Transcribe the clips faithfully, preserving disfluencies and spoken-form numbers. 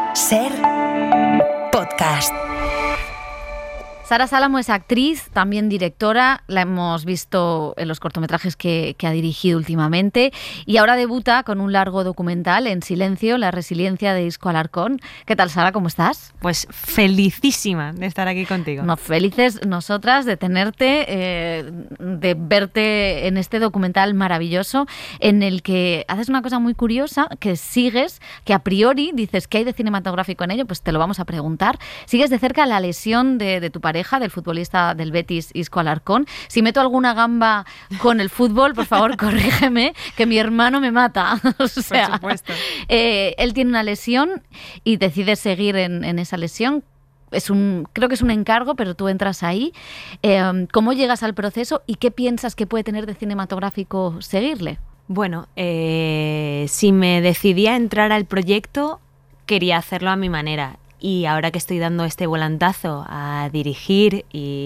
Ser podcast. Sara Salamo es actriz, también directora, la hemos visto en los cortometrajes que, que ha dirigido últimamente y ahora debuta con un largo documental, En silencio, la resiliencia de Isco Alarcón. ¿Qué tal, Sara? ¿Cómo estás? Pues felicísima de estar aquí contigo. No, felices nosotras de tenerte, eh, de verte en este documental maravilloso en el que haces una cosa muy curiosa, que sigues, que a priori dices que hay de cinematográfico en ello, pues te lo vamos a preguntar. Sigues de cerca la lesión de, de tu pareja, del futbolista del Betis, Isco Alarcón. Si meto alguna gamba con el fútbol, por favor, corrígeme, que mi hermano me mata. O sea, por supuesto. Eh, él tiene una lesión y decides seguir en, en esa lesión. Es un, creo que es un encargo, pero tú entras ahí. Eh, ¿Cómo llegas al proceso y qué piensas que puede tener de cinematográfico seguirle? Bueno, eh, si me decidí a entrar al proyecto, quería hacerlo a mi manera. Y ahora que estoy dando este volantazo a dirigir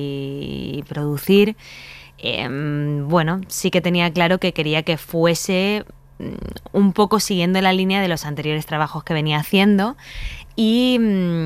y producir, eh, bueno, sí que tenía claro que quería que fuese un poco siguiendo la línea de los anteriores trabajos que venía haciendo y,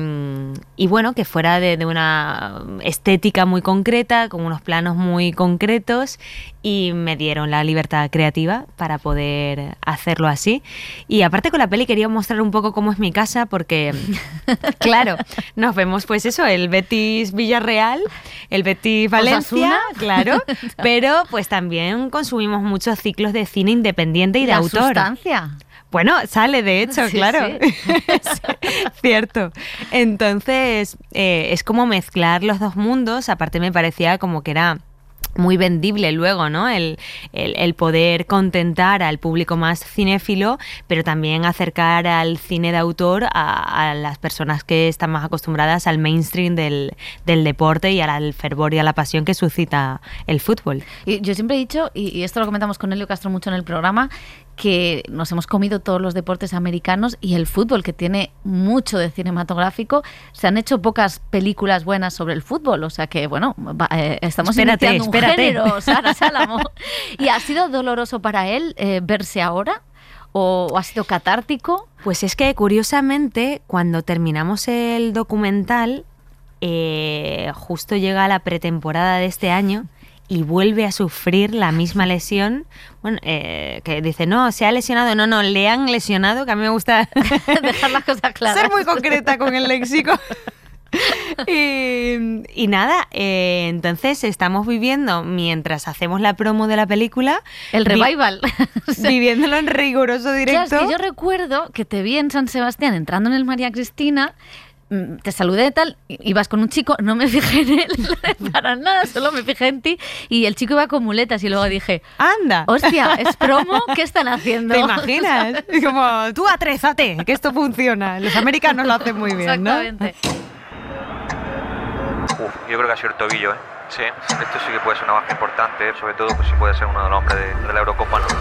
y bueno, que fuera de, de una estética muy concreta, con unos planos muy concretos, y me dieron la libertad creativa para poder hacerlo así. Y aparte con la peli quería mostrar un poco cómo es mi casa, porque claro, nos vemos pues eso, el Betis Villarreal, el Betis Valencia, claro, pero pues también consumimos muchos ciclos de cine independiente y de la autor. Sustancia. Bueno, sale de hecho, Sí, claro. Sí. Sí, cierto. Entonces, eh, es como mezclar los dos mundos. Aparte me parecía como que era muy vendible luego, ¿no? El, el, el poder contentar al público más cinéfilo, pero también acercar al cine de autor a, a las personas que están más acostumbradas al mainstream del, del deporte y al fervor y a la pasión que suscita el fútbol. Y yo siempre he dicho, y, y esto lo comentamos con Elio Castro mucho en el programa, que nos hemos comido todos los deportes americanos y el fútbol, que tiene mucho de cinematográfico. Se han hecho pocas películas buenas sobre el fútbol, o sea que, bueno, va, eh, estamos espérate, iniciando un espérate. género, Sara Salamo. ¿Y ha sido doloroso para él eh, verse ahora? ¿O, ¿O ha sido catártico? Pues es que, curiosamente, cuando terminamos el documental, eh, justo llega la pretemporada de este año y vuelve a sufrir la misma lesión. Bueno, eh, que dice, no, se ha lesionado. No, no, le han lesionado, que a mí me gusta dejar las cosas claras. Ser muy concreta con el léxico. y, y nada, eh, entonces estamos viviendo, mientras hacemos la promo de la película, el revival. vi- viviéndolo en riguroso directo. Claro, es que yo recuerdo que te vi en San Sebastián entrando en el María Cristina, te saludé tal, ibas con un chico, no me fijé en él para nada, solo me fijé en ti y el chico iba con muletas y luego dije, ¡anda! hostia, ¿es promo? ¿Qué están haciendo? ¿Te imaginas? Como, tú atrézate, que esto funciona. Los americanos lo hacen muy bien, ¿no? Exactamente. Uf, yo creo que ha sido el tobillo, ¿eh? Sí, esto sí que puede ser una baja importante, ¿eh? Sobre todo pues si puede ser uno de los hombres de, de la Eurocopa, ¿no?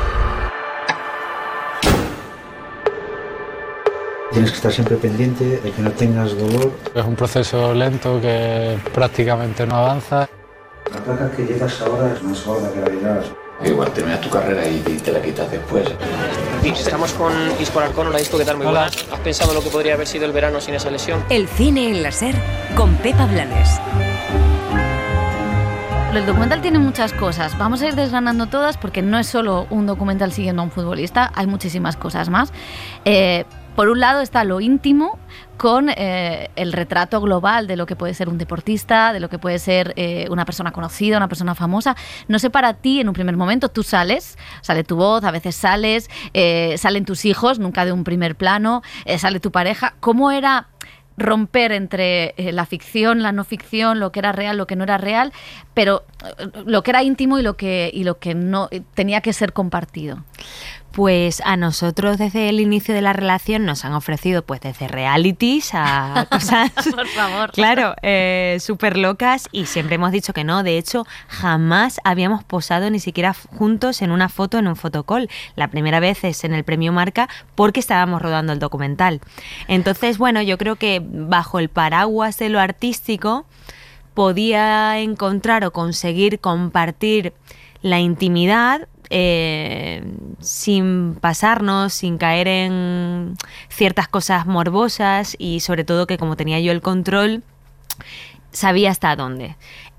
Tienes que estar siempre pendiente de que no tengas dolor. Es un proceso lento que prácticamente no avanza. La placa que llevas ahora es más gorda que la que llevas. Igual terminas tu carrera y te la quitas después. Sí, estamos con Isco Alarcón. Hola Isco, ¿qué tal? Muy Hola. buenas. ¿Has pensado lo que podría haber sido el verano sin esa lesión? El cine en la Ser con Pepa Blanes. El documental tiene muchas cosas. Vamos a ir desgranando todas porque no es solo un documental siguiendo a un futbolista, hay muchísimas cosas más. Eh, por un lado está lo íntimo con eh, el retrato global de lo que puede ser un deportista, de lo que puede ser eh, una persona conocida, una persona famosa. No sé, para ti, en un primer momento, tú sales, sale tu voz, a veces sales, eh, salen tus hijos, nunca de un primer plano, eh, sale tu pareja. ¿Cómo era romper entre eh, la ficción, la no ficción, lo que era real, lo que no era real, pero eh, lo que era íntimo y lo que, y lo que no eh, tenía que ser compartido? Pues a nosotros desde el inicio de la relación nos han ofrecido pues desde realities a cosas, por favor, claro, eh, súper locas, y siempre hemos dicho que no. De hecho, jamás habíamos posado ni siquiera juntos en una foto en un fotocall. La primera vez es en el Premio Marca porque estábamos rodando el documental. Entonces, bueno, yo creo que bajo el paraguas de lo artístico podía encontrar o conseguir compartir la intimidad eh, sin pasarnos, sin caer en ciertas cosas morbosas y sobre todo que como tenía yo el control, sabía hasta dónde.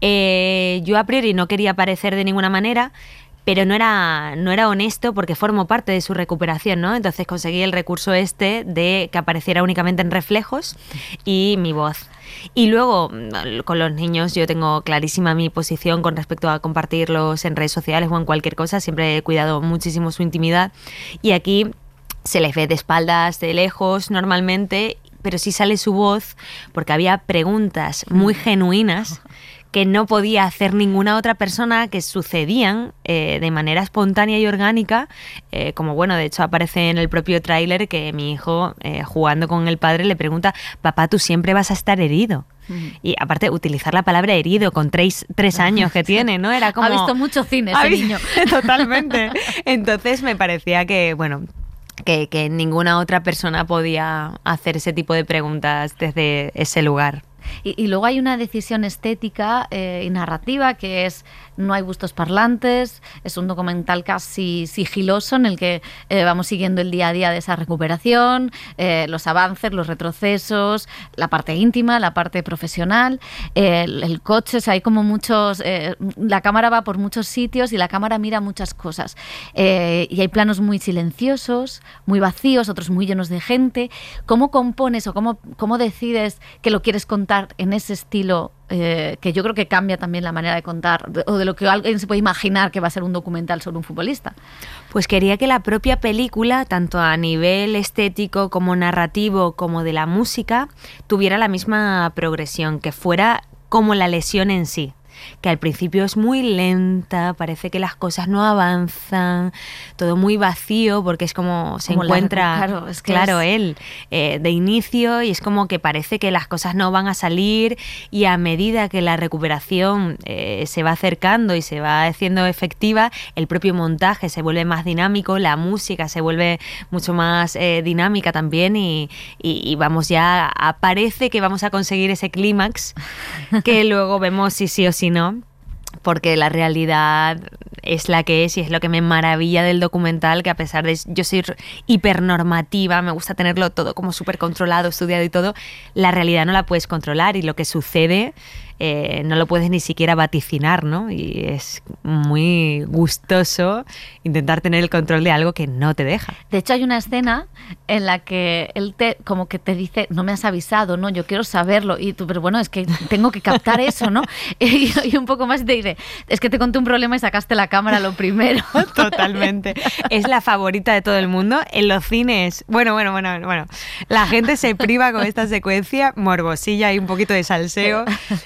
Eh, yo a priori no quería aparecer de ninguna manera, pero no era, no era honesto porque formo parte de su recuperación, ¿no? Entonces conseguí el recurso este de que apareciera únicamente en reflejos y mi voz. Y luego, con los niños, yo tengo clarísima mi posición con respecto a compartirlos en redes sociales o en cualquier cosa. Siempre he cuidado muchísimo su intimidad. Y aquí se les ve de espaldas, de lejos, normalmente, pero sí sale su voz porque había preguntas muy genuinas que no podía hacer ninguna otra persona, que sucedían eh, de manera espontánea y orgánica, eh, como bueno, de hecho aparece en el propio tráiler que mi hijo, eh, jugando con el padre, le pregunta: papá, tú siempre vas a estar herido. Mm. Y aparte, utilizar la palabra herido con tres, tres años que tiene, ¿no? Era como... Ha visto mucho cine ese niño. Totalmente. Entonces me parecía que, bueno... Que, que ninguna otra persona podía hacer ese tipo de preguntas desde ese lugar. Y, y luego hay una decisión estética eh, y narrativa que es: no hay bustos parlantes, es un documental casi sigiloso en el que eh, vamos siguiendo el día a día de esa recuperación, eh, los avances, los retrocesos, la parte íntima, la parte profesional, eh, el, el coche, o sea, hay como muchos... Eh, la cámara va por muchos sitios y la cámara mira muchas cosas. Eh, y hay planos muy silenciosos, muy vacíos, otros muy llenos de gente. ¿Cómo compones o cómo, cómo decides que lo quieres contar en ese estilo? Eh, que yo creo que cambia también la manera de contar o de lo que alguien se puede imaginar que va a ser un documental sobre un futbolista. Pues quería que la propia película, tanto a nivel estético como narrativo como de la música, tuviera la misma progresión, que fuera como la lesión en sí. Que al principio es muy lenta, parece que las cosas no avanzan, todo muy vacío porque es como se como encuentra, la, claro, es que claro es... él, eh, de inicio, y es como que parece que las cosas no van a salir, y a medida que la recuperación eh, se va acercando y se va haciendo efectiva, el propio montaje se vuelve más dinámico, la música se vuelve mucho más eh, dinámica también, y, y, y vamos ya, a, parece que vamos a conseguir ese clímax que luego vemos si sí o si no, porque la realidad es la que es, y es lo que me maravilla del documental, que a pesar de yo ser hipernormativa, me gusta tenerlo todo como súper controlado, estudiado y todo, la realidad no la puedes controlar, y lo que sucede eh, no lo puedes ni siquiera vaticinar, ¿no? Y es muy gustoso intentar tener el control de algo que no te deja. De hecho, hay una escena en la que él te, como que te dice: no me has avisado, ¿no? Yo quiero saberlo. Y tú, pero bueno, es que tengo que captar eso, ¿no? Y, y un poco más te dice: es que te conté un problema y sacaste la cámara lo primero. Totalmente. Es la favorita de todo el mundo. En los cines, bueno, bueno, bueno, bueno. La gente se priva con esta secuencia, morbosilla y un poquito de salseo.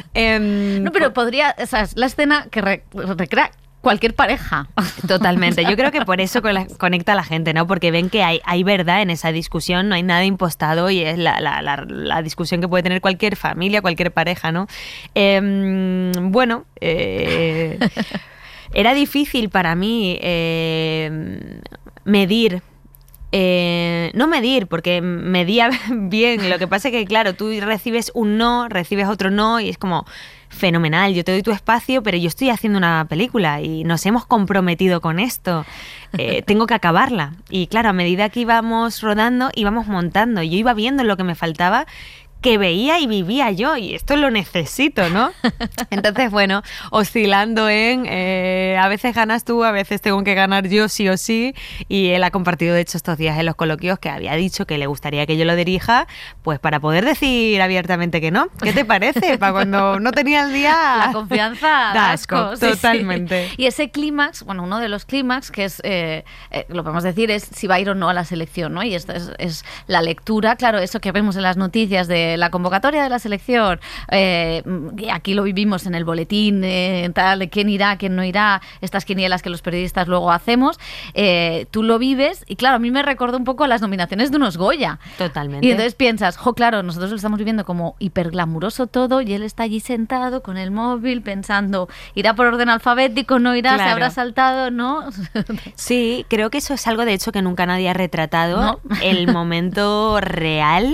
No, pero podría, o sea, es la escena que re, recrea cualquier pareja. Totalmente. Yo creo que por eso conecta a la gente, ¿no? Porque ven que hay, hay verdad en esa discusión, no hay nada impostado, y es la, la, la, la discusión que puede tener cualquier familia, cualquier pareja, ¿no? Eh, bueno, eh, era difícil para mí eh, medir. Eh, no medir, porque medía bien. Lo que pasa es que, claro, tú recibes un no, recibes otro no, y es como fenomenal, yo te doy tu espacio, pero yo estoy haciendo una película y nos hemos comprometido con esto. Eh, tengo que acabarla. Y claro, a medida que íbamos rodando, íbamos montando. Yo iba viendo lo que me faltaba, que veía y vivía yo, y esto lo necesito, ¿no? Entonces, bueno, oscilando en eh, a veces ganas tú, a veces tengo que ganar yo sí o sí, y él ha compartido de hecho estos días en los coloquios que había dicho que le gustaría que yo lo dirija, pues para poder decir abiertamente que no. ¿Qué te parece? Para cuando no tenía el día... La confianza da asco. Totalmente. Sí. Y ese clímax, bueno, uno de los clímax que es, eh, eh, lo podemos decir, es si va a ir o no a la selección, ¿no? Y esto es, es la lectura, claro, eso que vemos en las noticias de la convocatoria de la selección, eh, aquí lo vivimos en el boletín, eh, tal, quién irá, quién no irá, estas quinielas que los periodistas luego hacemos, eh, tú lo vives, y claro, a mí me recordó un poco a las nominaciones de unos Goya. Totalmente. Y entonces piensas, jo, claro, nosotros lo estamos viviendo como hiperglamuroso todo, y él está allí sentado con el móvil pensando, irá por orden alfabético, no irá, claro, se habrá saltado, ¿no? Sí, creo que eso es algo de hecho que nunca nadie ha retratado, ¿no? El momento real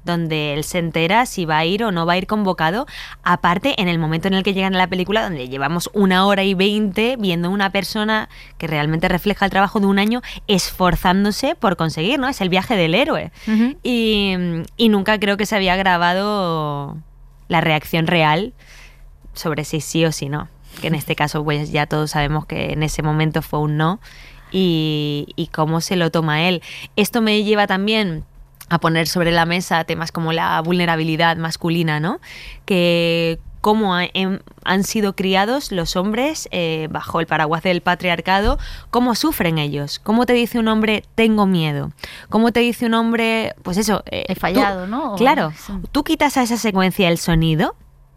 donde él se entera si va a ir o no va a ir convocado. Aparte, en el momento en el que llegan a la película, donde llevamos una hora y veinte viendo una persona que realmente refleja el trabajo de un año esforzándose por conseguir, ¿no? Es el viaje del héroe. Uh-huh. Y, y nunca creo que se había grabado la reacción real sobre si sí o si no. Que en este caso, pues ya todos sabemos que en ese momento fue un no. Y, y cómo se lo toma él. Esto me lleva también a poner sobre la mesa temas como la vulnerabilidad masculina, ¿no? Que cómo ha, en, han sido criados los hombres eh, bajo el paraguas del patriarcado, cómo sufren ellos, cómo te dice un hombre tengo miedo, cómo te dice un hombre, pues eso, eh, he fallado, tú, ¿no? Claro, sí. Tú quitas a esa secuencia el sonido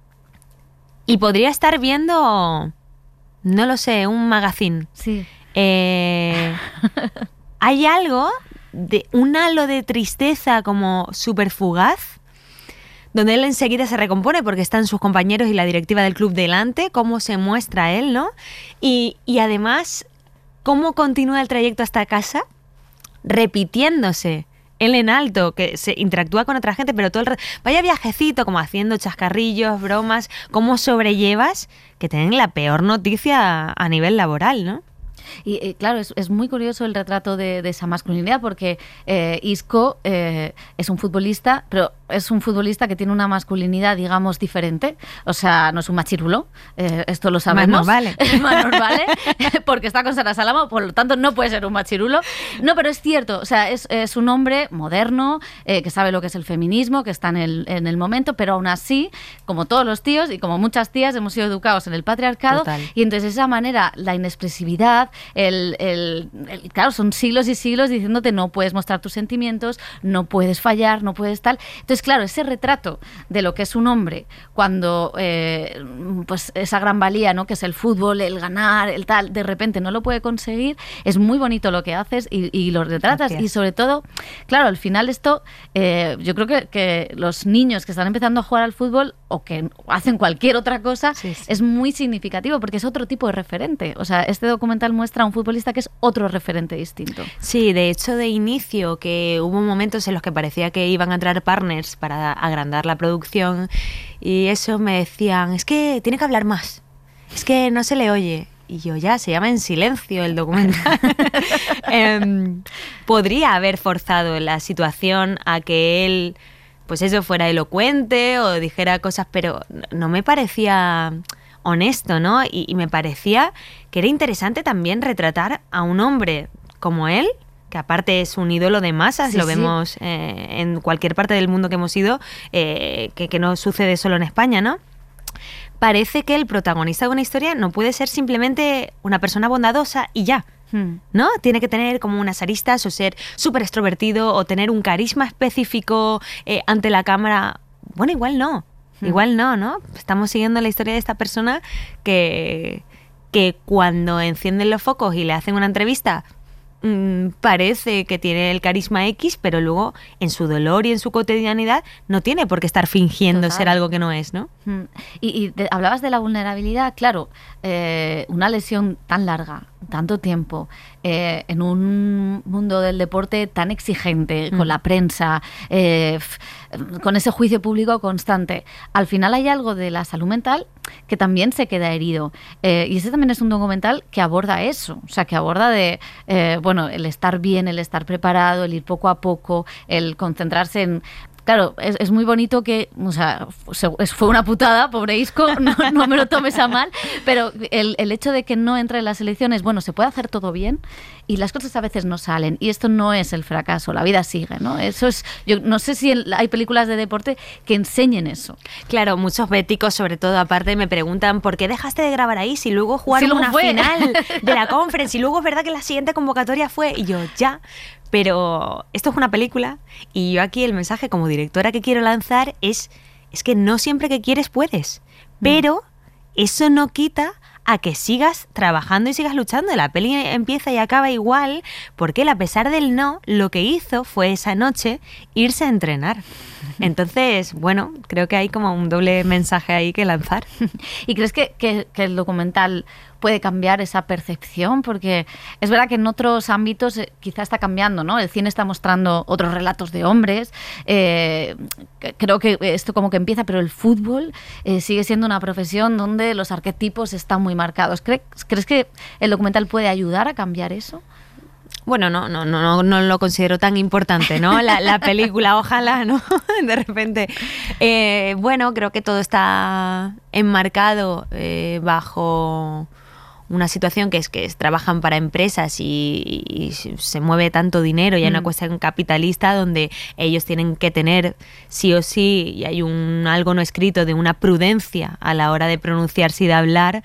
y podría estar viendo, no lo sé, un magazine. Sí. Eh, hay algo de un halo de tristeza como súper fugaz, donde él enseguida se recompone porque están sus compañeros y la directiva del club delante, cómo se muestra él, ¿no? Y, y además, cómo continúa el trayecto hasta casa, repitiéndose. Él en alto, que se interactúa con otra gente, pero todo el... Vaya viajecito, como haciendo chascarrillos, bromas, cómo sobrellevas que tienen la peor noticia a nivel laboral, ¿no? Y, y claro, es, es muy curioso el retrato de, de esa masculinidad porque eh, Isco eh, es un futbolista, pero es un futbolista que tiene una masculinidad, digamos, diferente. O sea, no es un machirulo, eh, esto lo sabemos. Más nos vale. Más nos vale, porque está con Sara Salama, por lo tanto no puede ser un machirulo. No, pero es cierto, o sea, es, es un hombre moderno, eh, que sabe lo que es el feminismo, que está en el, en el momento, pero aún así, como todos los tíos y como muchas tías, hemos sido educados en el patriarcado. Total. Y entonces de esa manera, la inexpresividad, el, el, el, claro, son siglos y siglos diciéndote no puedes mostrar tus sentimientos, no puedes fallar, no puedes tal. Entonces, claro, ese retrato de lo que es un hombre cuando eh, pues esa gran valía, ¿no? Que es el fútbol, el ganar, el tal, de repente no lo puede conseguir, es muy bonito lo que haces y, y lo retratas. Gracias. Y sobre todo, claro, al final esto, eh, yo creo que, que los niños que están empezando a jugar al fútbol o que hacen cualquier otra cosa, sí, sí. es muy significativo porque es otro tipo de referente. O sea, este documental muestra a un futbolista que es otro referente distinto. Sí, de hecho, de inicio, que hubo momentos en los que parecía que iban a entrar partners para agrandar la producción y eso me decían, es que tiene que hablar más, es que no se le oye. Y yo, ya, se llama En silencio el documental. eh, podría haber forzado la situación a que él, pues eso, fuera elocuente o dijera cosas, pero no me parecía honesto, ¿no? Y, y me parecía que era interesante también retratar a un hombre como él, que aparte es un ídolo de masas, sí, lo sí. vemos eh, en cualquier parte del mundo que hemos ido, eh, que, que no sucede solo en España, ¿no? Parece que el protagonista de una historia no puede ser simplemente una persona bondadosa y ya, ¿no? Tiene que tener como unas aristas o ser súper extrovertido o tener un carisma específico eh, ante la cámara. Bueno, igual no, hmm. igual no, ¿no? Estamos siguiendo la historia de esta persona que, que cuando encienden los focos y le hacen una entrevista mmm, parece que tiene el carisma X, pero luego en su dolor y en su cotidianidad no tiene por qué estar fingiendo Total. Ser algo que no es, ¿no? Hmm. Y, y de, hablabas de la vulnerabilidad, claro, eh, una lesión tan larga, tanto tiempo, eh, en un mundo del deporte tan exigente, mm. con la prensa, eh, con ese juicio público constante. Al final hay algo de la salud mental que también se queda herido. Eh, y ese también es un documental que aborda eso, o sea, que aborda de, eh, bueno, el estar bien, el estar preparado, el ir poco a poco, el concentrarse en... Claro, es, es muy bonito que, o sea, fue una putada, pobre Isco, no, no me lo tomes a mal, pero el, el hecho de que no entre en las elecciones, bueno, se puede hacer todo bien y las cosas a veces no salen y esto no es el fracaso, la vida sigue, ¿no? Eso es, yo no sé si hay películas de deporte que enseñen eso. Claro, muchos béticos, sobre todo, aparte, me preguntan ¿por qué dejaste de grabar ahí si luego jugaron si una fue. final de la conference y luego es verdad que la siguiente convocatoria fue? Y yo, ya... Pero esto es una película y yo aquí el mensaje como directora que quiero lanzar es, es que no siempre que quieres puedes, pero eso no quita a que sigas trabajando y sigas luchando. La peli empieza y acaba igual porque él, a pesar del no, lo que hizo fue esa noche irse a entrenar. Entonces, bueno, creo que hay como un doble mensaje ahí que lanzar. ¿Y crees que, que, que el documental puede cambiar esa percepción? Porque es verdad que en otros ámbitos eh, quizá está cambiando, ¿no? El cine está mostrando otros relatos de hombres, eh, creo que esto como que empieza, pero el fútbol eh, sigue siendo una profesión donde los arquetipos están muy marcados. ¿Crees, ¿crees que el documental puede ayudar a cambiar eso? Bueno, no, no, no, no lo considero tan importante, ¿no? La, la película, ojalá, ¿no? De repente. Eh, bueno, creo que todo está enmarcado eh, bajo una situación que es que es, trabajan para empresas y, y se mueve tanto dinero y hay mm. una cuestión capitalista donde ellos tienen que tener sí o sí, y hay un algo no escrito de una prudencia a la hora de pronunciarse y de hablar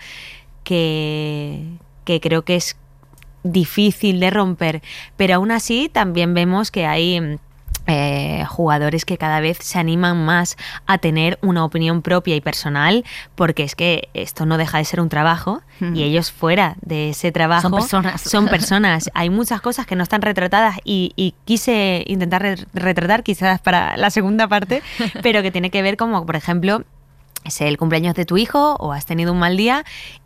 que, que creo que es difícil de romper, pero aún así también vemos que hay eh, jugadores que cada vez se animan más a tener una opinión propia y personal, porque es que esto no deja de ser un trabajo mm. y ellos fuera de ese trabajo son personas. Son personas. Hay muchas cosas que no están retratadas y, y quise intentar re- retratar quizás para la segunda parte, pero que tiene que ver como, por ejemplo, es el cumpleaños de tu hijo o has tenido un mal día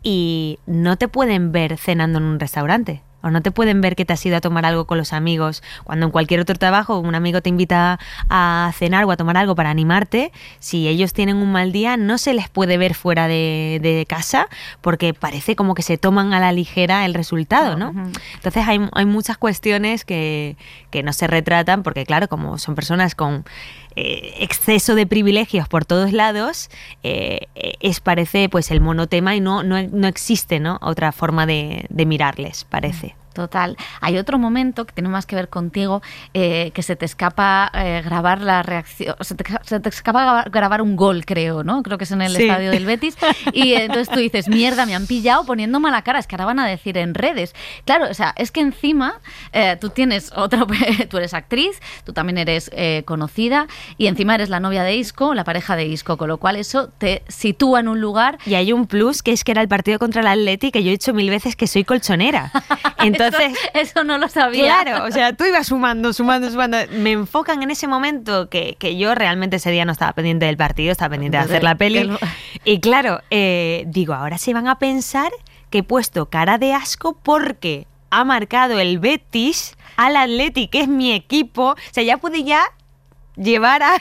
y no te pueden ver cenando en un restaurante. O no te pueden ver que te has ido a tomar algo con los amigos. Cuando en cualquier otro trabajo un amigo te invita a cenar o a tomar algo para animarte, si ellos tienen un mal día no se les puede ver fuera de, de casa porque parece como que se toman a la ligera el resultado, ¿no? Uh-huh. Entonces hay, hay muchas cuestiones que, que no se retratan porque, claro, como son personas con eh, exceso de privilegios por todos lados, eh, es parece pues el monotema y no, no, no existe, ¿no? Otra forma de, de mirarles, parece. Total. Hay otro momento que tiene más que ver contigo, eh, que se te escapa eh, grabar la reacción, se te, se te escapa grabar un gol, creo, ¿no? Creo que es en el sí. estadio del Betis. Y entonces tú dices, mierda, me han pillado poniendo mala cara, es que ahora van a decir en redes. Claro, o sea, es que encima eh, tú tienes otro, tú eres actriz, tú también eres eh, conocida y encima eres la novia de Isco, la pareja de Isco, con lo cual eso te sitúa en un lugar. Y hay un plus que es que era el partido contra el Atleti, que yo he dicho mil veces que soy colchonera. Entonces, Entonces, eso, eso no lo sabía. Claro, o sea, tú ibas sumando, sumando, sumando. Me enfocan en ese momento que, que yo realmente ese día no estaba pendiente del partido, estaba pendiente de hacer la peli. Lo... Y claro, eh, digo, ahora se van a pensar que he puesto cara de asco porque ha marcado el Betis al Atleti, que es mi equipo. O sea, ya pude ya llevar a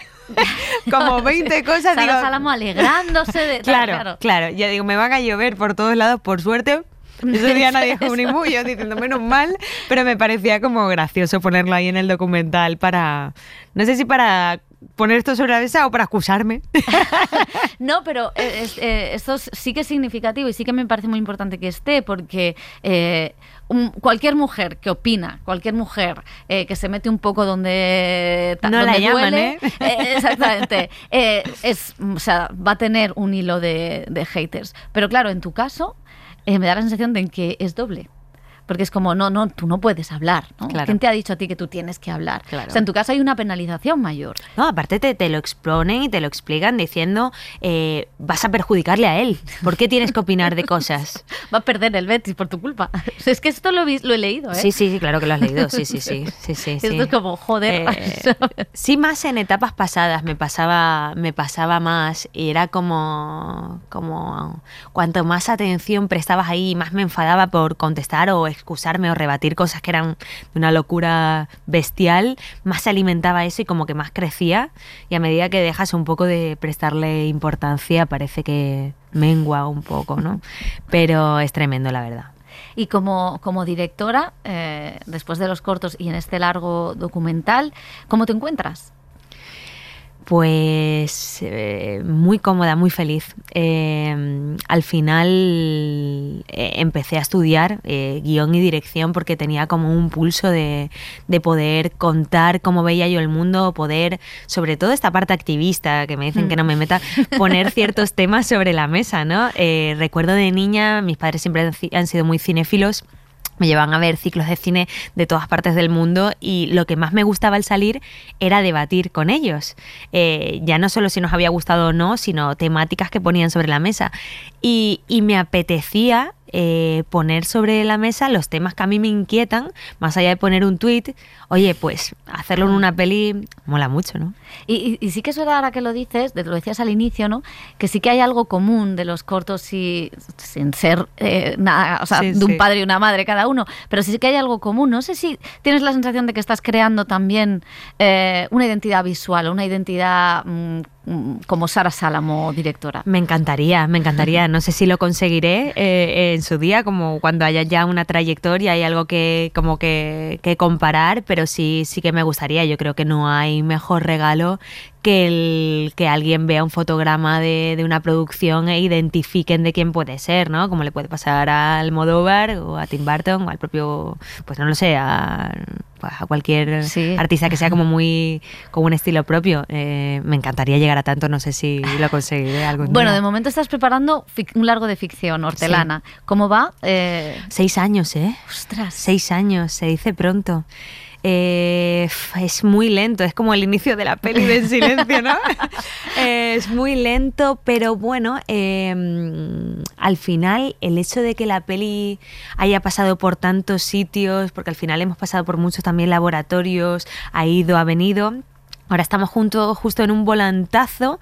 como veinte cosas. Sara digo, Salamo alegrándose de... Claro, claro, claro. Ya digo, me van a llover por todos lados, por suerte. Ese día nadie dijo ni muy, yo diciendo menos mal, pero me parecía como gracioso ponerlo ahí en el documental para, no sé si para poner esto sobre la mesa o para acusarme. No, pero es, eh, esto sí que es significativo y sí que me parece muy importante que esté, porque eh, un, cualquier mujer que opina, cualquier mujer eh, que se mete un poco donde, no donde la llaman, duele, ¿eh? eh exactamente, eh, es, o sea, va a tener un hilo de, de haters. Pero claro, en tu caso, Eh, me da la sensación de que es doble. Porque es como, no, no, tú no puedes hablar, ¿no? Claro. ¿Quién te ha dicho a ti que tú tienes que hablar? Claro. O sea, en tu caso hay una penalización mayor. No, aparte te, te lo exponen y te lo explican diciendo eh, vas a perjudicarle a él. ¿Por qué tienes que opinar de cosas? Va a perder el Betis por tu culpa. Es que esto lo he, lo he leído, ¿eh? Sí, sí, sí, claro que lo has leído. Sí, sí, sí. sí, sí, esto sí. es como, joder. Eh, sí, más en etapas pasadas me pasaba, me pasaba más y era como, como cuanto más atención prestabas ahí, más me enfadaba por contestar o excusarme o rebatir cosas que eran de una locura bestial, más se alimentaba eso y como que más crecía, y a medida que dejas un poco de prestarle importancia parece que mengua un poco, ¿no? Pero es tremendo, la verdad. Y como, como directora, eh, después de los cortos y en este largo documental, ¿cómo te encuentras? Pues eh, muy cómoda, muy feliz. Eh, al final eh, empecé a estudiar eh, guión y dirección porque tenía como un pulso de, de poder contar cómo veía yo el mundo, poder, sobre todo esta parte activista, que me dicen que no me meta, poner ciertos temas sobre la mesa, ¿no? Eh, recuerdo de niña, mis padres siempre han sido muy cinéfilos, me llevaban a ver ciclos de cine de todas partes del mundo y lo que más me gustaba al salir era debatir con ellos. Eh, ya no solo si nos había gustado o no, sino temáticas que ponían sobre la mesa. Y, y me apetecía eh, poner sobre la mesa los temas que a mí me inquietan, más allá de poner un tuit. Oye, pues hacerlo en una peli mola mucho, ¿no? Y, y, y sí que es verdad, ahora que lo dices, de, lo decías al inicio, ¿no? Que sí que hay algo común de los cortos y, sin ser eh, nada, o sea, sí, de un sí. padre y una madre cada uno, pero sí que hay algo común. No sé si tienes la sensación de que estás creando también eh, una identidad visual, una identidad mmm, como Sara Salamo, directora. Me encantaría, me encantaría. No sé si lo conseguiré eh, en su día, como cuando haya ya una trayectoria, hay algo que como que, que comparar, pero sí, sí que me gustaría. Yo creo que no hay mejor regalo que el que alguien vea un fotograma de, de una producción e identifiquen de quién puede ser, ¿no? Como le puede pasar a Almodóvar o a Tim Burton o al propio, pues no lo sé, a, a cualquier sí. artista que sea como muy con un estilo propio. Eh, me encantaría llegar a tanto, no sé si lo conseguiré algún Bueno, día. de momento estás preparando un largo de ficción, Hortelana. Sí. ¿Cómo va? Eh... Seis años, ¿eh? Ostras. Seis años, se dice pronto. Eh, es muy lento, es como el inicio de la peli de En Silencio, ¿no? eh, es muy lento, pero bueno, eh, al final el hecho de que la peli haya pasado por tantos sitios, porque al final hemos pasado por muchos también laboratorios, ha ido, ha venido. Ahora estamos juntos, justo en un volantazo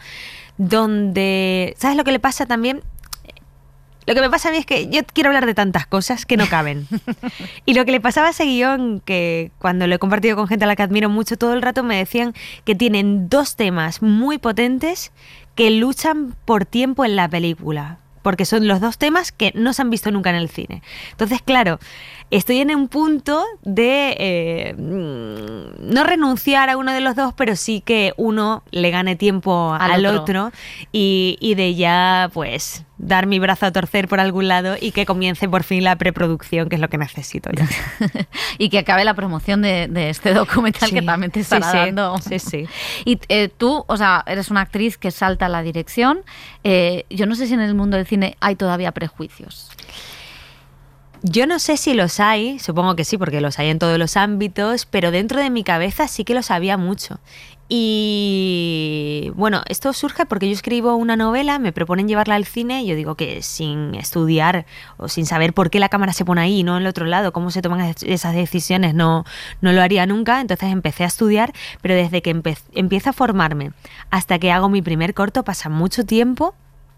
donde, ¿sabes lo que le pasa también? Lo que me pasa a mí es que yo quiero hablar de tantas cosas que no caben. Y lo que le pasaba a ese guión, que cuando lo he compartido con gente a la que admiro mucho, todo el rato me decían que tienen dos temas muy potentes que luchan por tiempo en la película. Porque son los dos temas que no se han visto nunca en el cine. Entonces, claro, estoy en un punto de eh, no renunciar a uno de los dos, pero sí que uno le gane tiempo al, al otro, otro y, y de ya, pues, dar mi brazo a torcer por algún lado y que comience por fin la preproducción, que es lo que necesito ya. Y que acabe la promoción de, de este documental sí, que también te estará sí, dando. Sí, sí. Y eh, tú, o sea, eres una actriz que salta a la dirección. Eh, yo no sé si en el mundo del cine hay todavía prejuicios. Yo no sé si los hay, supongo que sí, porque los hay en todos los ámbitos, pero dentro de mi cabeza sí que los había mucho. Y bueno, esto surge porque yo escribo una novela, me proponen llevarla al cine y yo digo que sin estudiar o sin saber por qué la cámara se pone ahí y no en el otro lado, cómo se toman esas decisiones, no, no lo haría nunca. Entonces empecé a estudiar, pero desde que empe- empiezo a formarme hasta que hago mi primer corto pasa mucho tiempo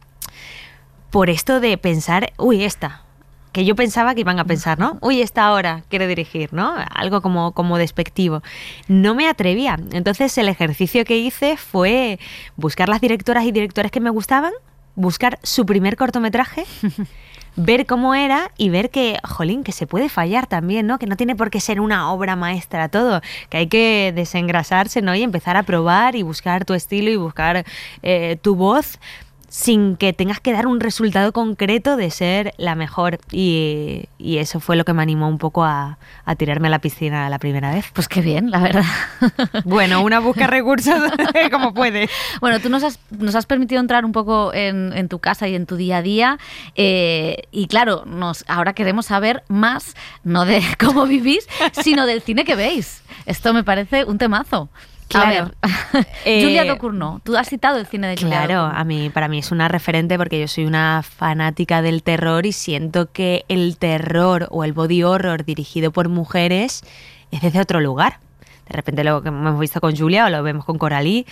por esto de pensar, uy, esta... que yo pensaba que iban a pensar, ¿no? Uy, esta hora quiere dirigir, ¿no? Algo como, como despectivo. No me atrevía. Entonces el ejercicio que hice fue buscar las directoras y directores que me gustaban, buscar su primer cortometraje, ver cómo era y ver que, jolín, que se puede fallar también, ¿no? Que no tiene por qué ser una obra maestra todo, que hay que desengrasarse, ¿no? Y empezar a probar y buscar tu estilo y buscar eh, tu voz, sin que tengas que dar un resultado concreto de ser la mejor. Y, y eso fue lo que me animó un poco a, a tirarme a la piscina la primera vez. Pues qué bien, la verdad. Bueno, una busca recursos como puede. Bueno, tú nos has, nos has permitido entrar un poco en, en tu casa y en tu día a día. Eh, y claro, nos, ahora queremos saber más, no de cómo vivís, sino del cine que veis. Esto me parece un temazo. Claro. A ver, eh, Julia Ducournau, tú has citado el cine de Julia Claro, Ducournau. a mí, para mí es una referente porque yo soy una fanática del terror y siento que el terror o el body horror dirigido por mujeres es desde otro lugar. De repente lo que hemos visto con Julia o lo vemos con Coralie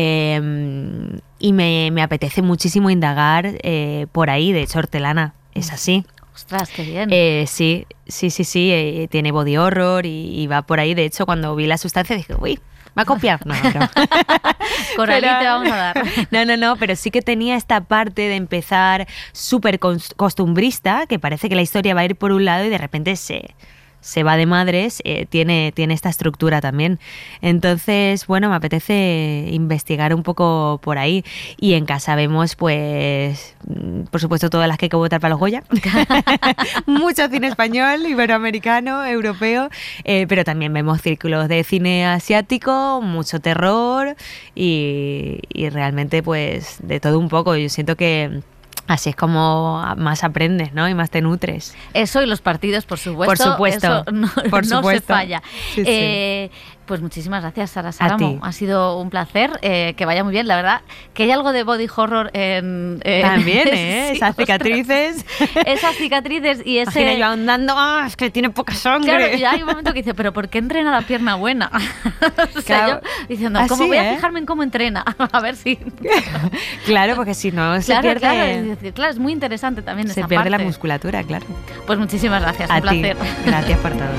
eh, y me, me apetece muchísimo indagar eh, por ahí. De hecho, Hortelana es así. Ostras, qué bien. Eh, sí, sí, sí, sí, eh, tiene body horror y, y va por ahí. De hecho, cuando vi La Sustancia dije, uy, ¿va a copiar? No, no, no. Coralie te vamos a dar. No, no, no, pero sí que tenía esta parte de empezar súper costumbrista, que parece que la historia va a ir por un lado y de repente se... se va de madres, eh, tiene, tiene esta estructura también. Entonces, bueno, me apetece investigar un poco por ahí. Y en casa vemos, pues, por supuesto, todas las que hay que votar para los Goya. Mucho cine español, iberoamericano, europeo, eh, pero también vemos círculos de cine asiático, mucho terror y, y realmente, pues, de todo un poco. Yo siento que así es como más aprendes, ¿no? Y más te nutres. Eso y los partidos, por supuesto. Por supuesto. Eso no, por no supuesto. se falla. Sí, eh, sí. Pues muchísimas gracias, Sara Sáramo. ti. Ha sido un placer, eh, que vaya muy bien. La verdad que hay algo de body horror en... en También, ¿eh? sí, Esas cicatrices. ostras. Esas cicatrices y ese... Imagina yo ahondando, ¡ah, es que tiene poca sangre! Claro, y hay un momento que dice, ¿pero por qué entrena la pierna buena? O sea, Claro. yo diciendo, ¿cómo Así, voy a ¿eh? fijarme en cómo entrena? A ver si... Claro, porque si no se Claro, pierde, claro, es decir, claro, es muy interesante también se esa pierde la parte. musculatura, claro. Pues muchísimas gracias, A un ti. placer. Gracias por todo.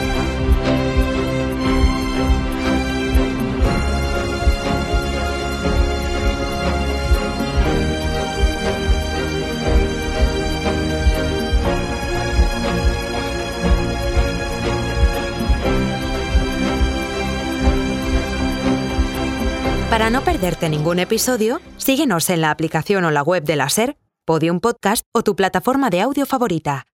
Para no perderte ningún episodio, síguenos en la aplicación o la web de la SER, Podium Podcast o tu plataforma de audio favorita.